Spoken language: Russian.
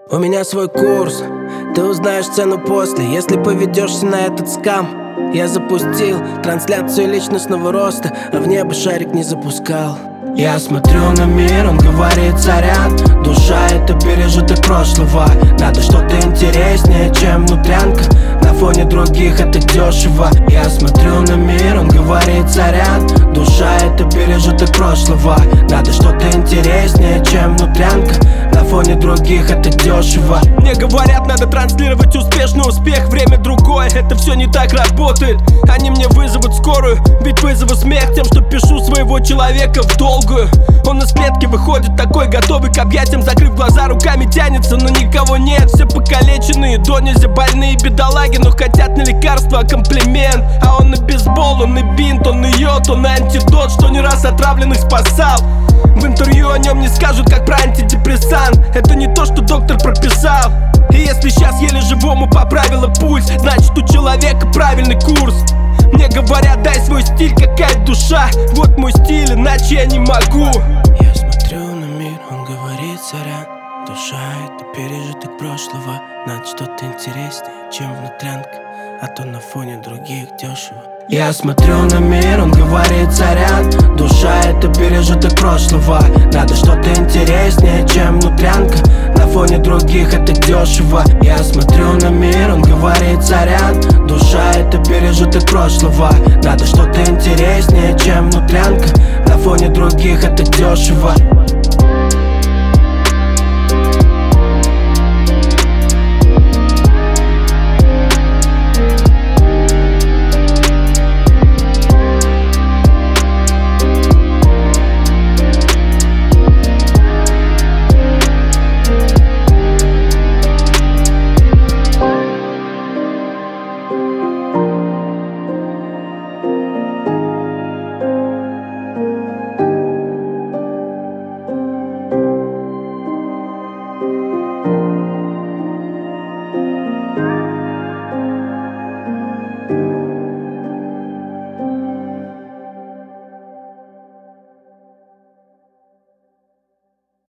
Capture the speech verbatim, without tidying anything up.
У меня свой курс, ты узнаешь цену после, если поведешься на этот скам. Я запустил трансляцию личностного роста, а в небо шарик не запускал. Я смотрю на мир, он говорит сорян. Душа — это пережиток прошлого. Надо что-то интереснее, чем внутрянка. На фоне других это дешево. Я смотрю на мир, он говорит сорян. Душа — это пережиток прошлого. Надо что-то интереснее, чем внутрянка. На фоне других это дешево. Мне говорят, надо транслировать успешный успех. Время другое, это все не так работает. Они мне вызовут скорую, ведь вызову смех тем, что пишу своего человека в долгую. Он из клетки выходит такой, готовый к объятиям, закрыв глаза, руками тянется, но никого нет. Все покалеченные, до нельзя больные бедолаги, но хотят не лекарства, а комплимент. А он и бейсбол, он и бинт, он и йод, он и антидот, что не раз отравленных спасал. В интервью о нем не скажут, как про антидепрессант. Это не то, что доктор прописал. И если сейчас еле живому поправила пульс, значит у человека правильный курс. Мне говорят, дай свой стиль, какая душа. Вот мой стиль, иначе я не могу. Я смотрю на мир, он говорит сорян. Душа — это пережиток прошлого. Надо что-то интереснее, чем внутрянка, а то на фоне других дешево. Я смотрю на мир, он говорит сорян. Душа — это пережиток прошлого. Надо что-то интереснее, чем внутрянка. На фоне других это дешево. Я смотрю на мир, он говорит сорян. Душа — это пережиток прошлого. Надо что-то интереснее, чем внутрянка. На фоне других это дешево.